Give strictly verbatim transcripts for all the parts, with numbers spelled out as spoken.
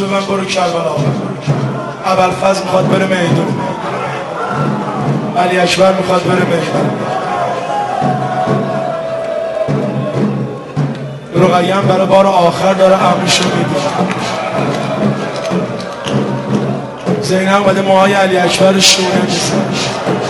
به من برو کربلا. ابوالفضل میخواد بره میدون، علی اکبر میخواد بره میدون، رقیه هم برای بار آخر داره عموشو میبینه. زینب اومده موهای علی اکبر شونه میزنه.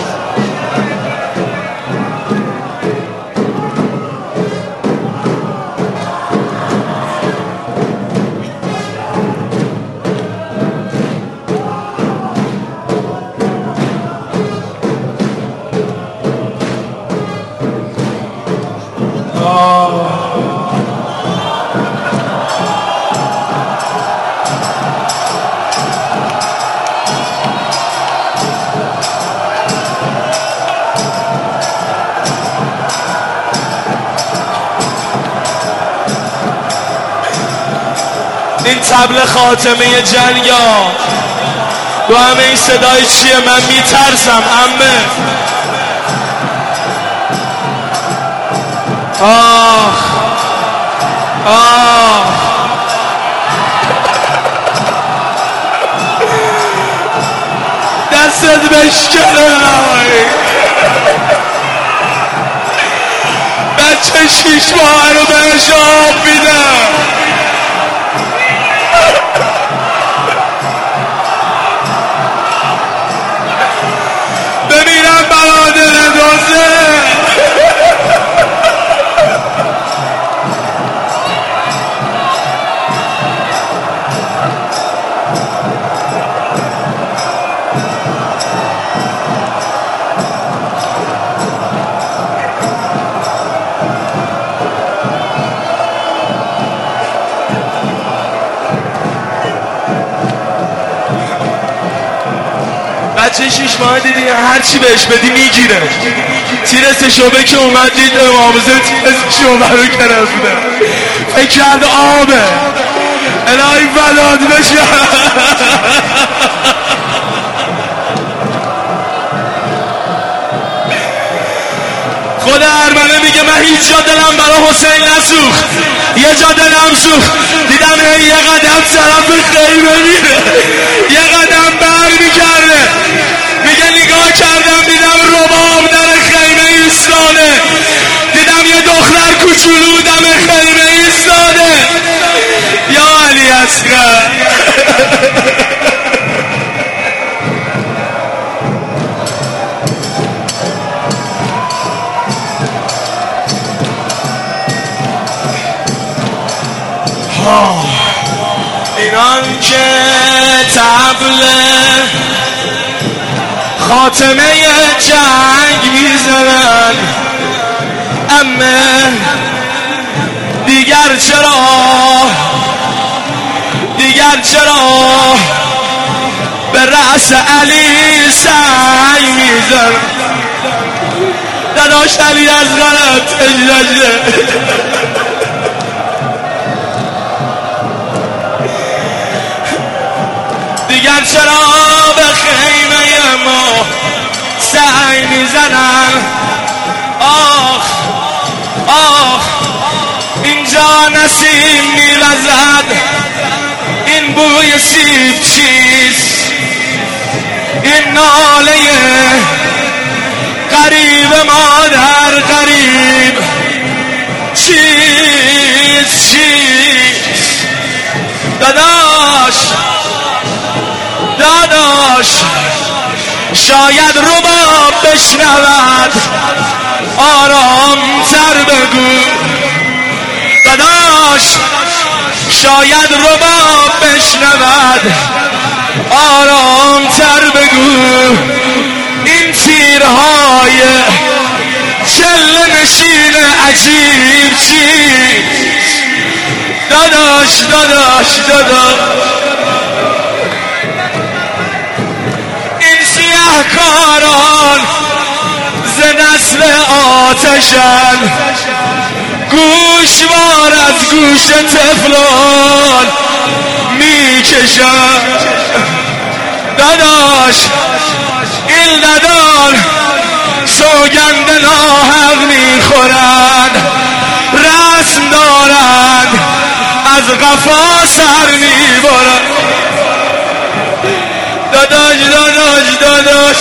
این طبل خاتمه جنگا با همه این صدای چیه؟ من میترسم عمه. آخ آخ دستت بشکنه بچه شیش ماه رو بهش آب میدم. بمیرم برادر دوزه. بچه شیش ماه دیدی هرچی بهش بدی میگیره. تیر سشوبه که اومد دید امامزه تیر سشوبه رو گرفته، فکر کرده آبه. الهی ولاد بشه. خود ارمنه میگه من هیچ جا دلم برای حسین نسوخت، یه جا دلم سوخت دیدم یه قدم طرف خیمه میره، یه قدم بر میکرده. میگه نگاه کردم دیدم رباب در خیمه ایستاده، دیدم یه دختر کوچولو دم خیمه ایستاده. یا علی اصغر. اینان که طبل خاتمه جنگ میزنن، امه دیگر چرا دیگر چرا به رأس علی سنگ میزنن. داداش علی از غلط اجلاجه. دیگر چرا به خیمه ما سعی میزنن. آخ آخ اینجا نسیم میوزد، این بوی سیب چیست؟ این ناله قریب مادر قریب چیست؟ چیست؟ داداش داداش شاید رباب بشنود آرام تر بگو. داداش شاید رباب بشنود آرام تر بگو. این تیرهای چله نشین عجیب چیست؟ داداش داداش داداش کاران ز نسل آتشن، گوشوار از گوش طفلان میکشن. داداش این ددان سوگند ناحق میخورن، رسم دارن از قفا سر میبرن.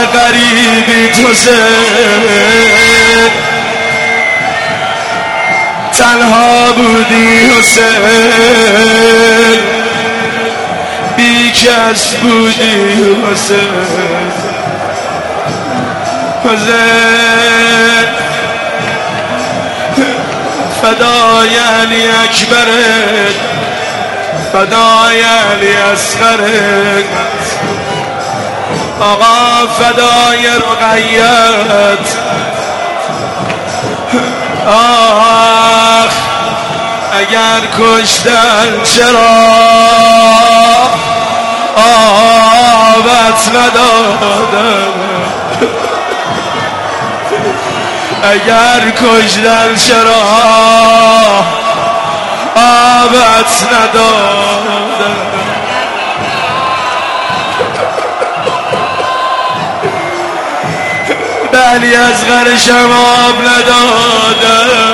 غریبی حسین، تنها بودی حسین، بی کس بودی حسین. حسین فدای علی اکبرت، فدای علی اصغرت، آقا فدای رقیت. آخ اگر کشتن چرا آبت ندادم، اگر کشتن چرا آبت ندادم. بلی از غرشم آب ندادم.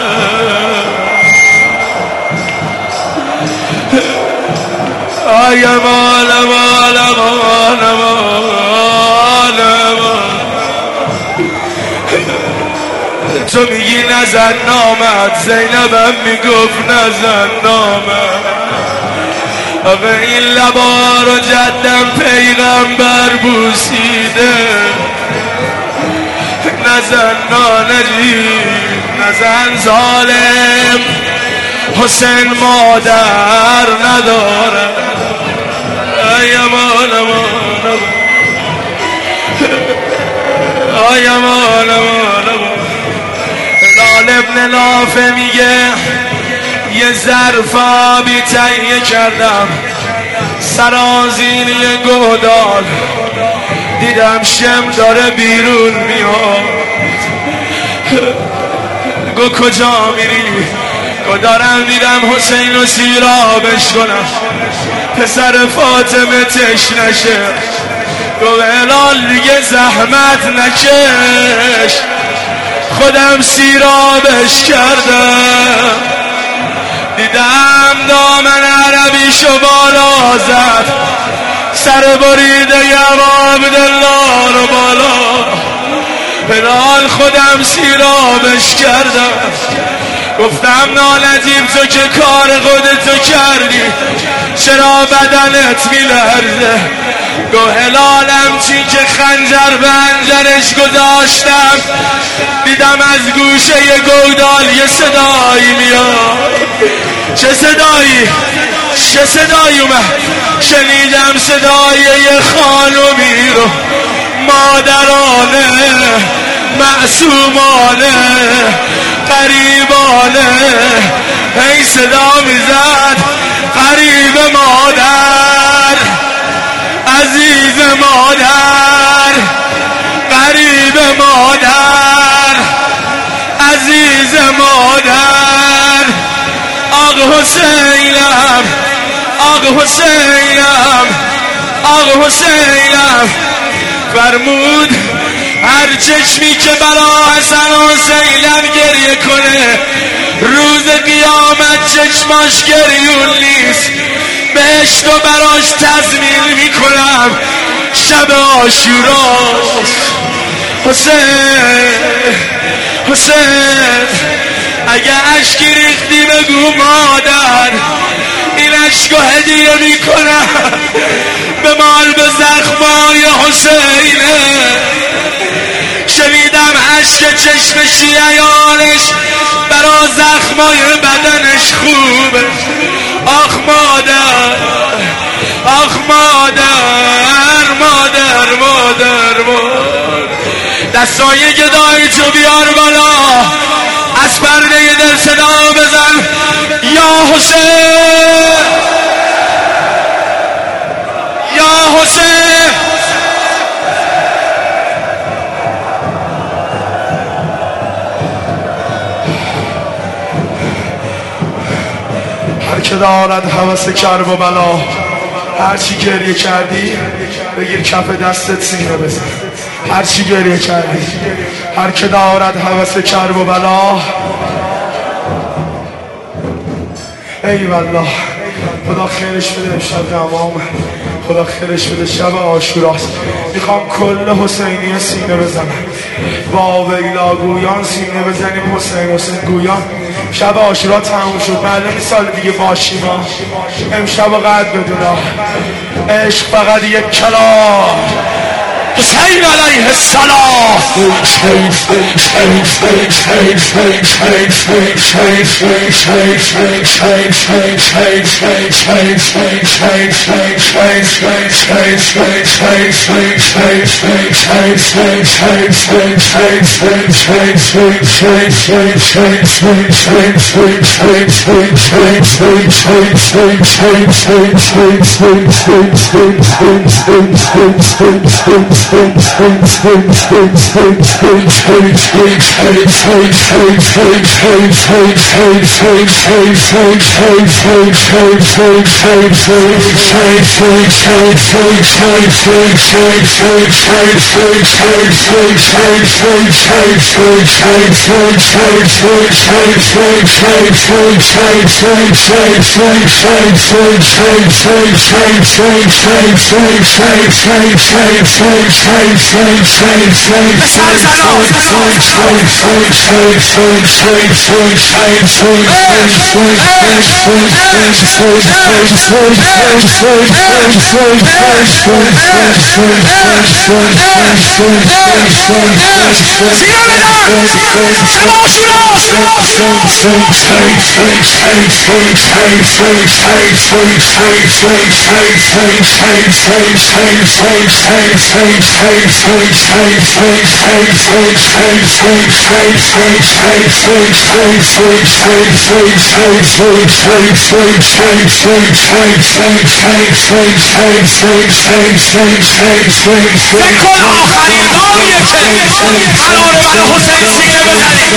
آی امان امان امان امان امان. تو میگی نزن نامت، زینبم میگفت نزن نامت. آقا این لبا رو جدم پیغمبر بوسیده، نزن نانجیب، نزن ظالم، حسین مادر نداره. ای امان امان ای امان امان. هلال ابن نافع میگه یه ظرف آبی تهیه کردم سرازیر یه گودال، دیدم شم داره بیرون میاد. گو کجا میری؟ گو دارم میرم حسین و سیرابش کنم، پسر فاطمه تشنشه. گو هلال دیگه زحمت نکش، خودم سیرابش کردم. دیدم دامن عربیشو بالا زد، سر بریده یم عبدالله رو بالا. هلال خودم سیرابش کردم. گفتم نالجیم تو که کار خودتو کردی، چرا بدنت میلرزه؟ گو هلالم چی که خنجر به انجرش گذاشتم، دیدم از گوشه ی گودال یه صدایی میاد. چه صدایی؟ چه صدایی اومد؟ شنیدم صدای یه خانومی رو، مادرانه معصومانه قریبانه. هی صدا میزد قریب مادر، عزیز مادر، قریب مادر، عزیز مادر. آق حسینم، آق حسینم، آق حسینم. فرمود هر چشمی که برا حسن و حسینم گریه کنه، روز قیامت چشماش گریون نیست، بهشت و براش تضمین میکنم شب عاشوراست. حسین حسین اگه اشکی ریختی بگو مادر، این اشکو هدیه میکنم به مال به زخمای حسینه. شنیدم اشک چشم شیعیانش برا زخمای بدنش خوبه. آخ مادر، آخ مادر، مادر مادر مادر. دستای گدایی تو بیار بالا، از پرده دل صدا بزن یا حسین، یا حسین. هر که دارد هوس کرب و بلا، هر چی گریه کردی بگیر کف دستت سینه بزن. هر چی گریه کردی، هر که دارد هوس کرب و بلا. ای والله خدا خیرش بده امشب تمام. خدا خیرش بده شب عاشوراست میخوام کل حسینی سینه بزنم با ویلا گویان سینه بزنیم حسین حسین گویان شب عاشورا تموم شد معلومی سال دیگه باشیم امشب و قد بدونا عشق فقط یک کلام حسین علیه السلام فکر آخرین باریه که قرار برای حسین سینه بزنیم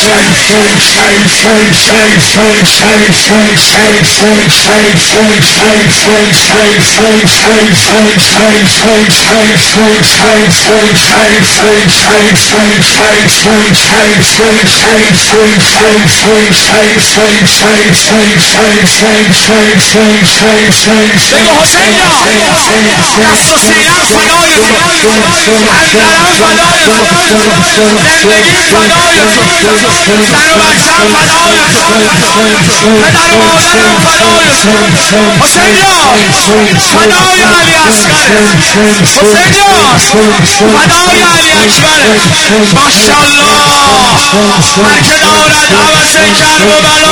بگو حسین یا دست و سینم فدای تو اندرم فدای تو زندگی فدای تو زن و بچم فدای تو پدر و مادرم فدای تو حسین یا فدای علی اصغره حسین یا فدای علی اکبره ماشاءالله هر که دارد عوض کرب و بلا